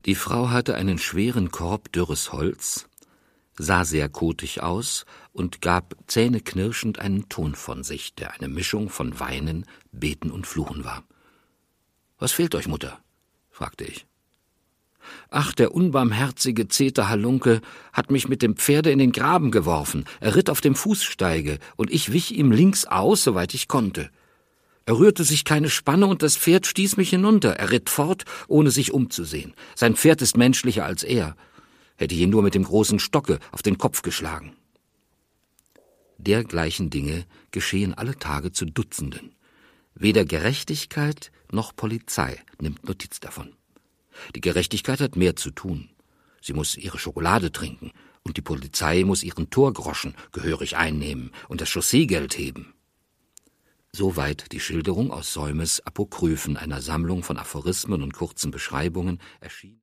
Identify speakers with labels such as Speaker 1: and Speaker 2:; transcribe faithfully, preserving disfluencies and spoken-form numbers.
Speaker 1: Die Frau hatte einen schweren Korb dürres Holz, sah sehr kotig aus und gab zähneknirschend einen Ton von sich, der eine Mischung von Weinen, Beten und Fluchen war. »Was fehlt euch, Mutter?« fragte ich. »Ach, der unbarmherzige Zeter Halunke hat mich mit dem Pferde in den Graben geworfen. Er ritt auf dem Fußsteige, und ich wich ihm links aus, soweit ich konnte. Er rührte sich keine Spanne, und das Pferd stieß mich hinunter. Er ritt fort, ohne sich umzusehen. Sein Pferd ist menschlicher als er. Hätte ich ihn nur mit dem großen Stocke auf den Kopf geschlagen.« Dergleichen Dinge geschehen alle Tage zu Dutzenden. Weder Gerechtigkeit noch Polizei nimmt Notiz davon. Die Gerechtigkeit hat mehr zu tun. Sie muss ihre Schokolade trinken, und die Polizei muss ihren Torgroschen gehörig einnehmen und das Chausseegeld heben. Soweit die Schilderung aus Säumes Apokryphen, einer Sammlung von Aphorismen und kurzen Beschreibungen, erschien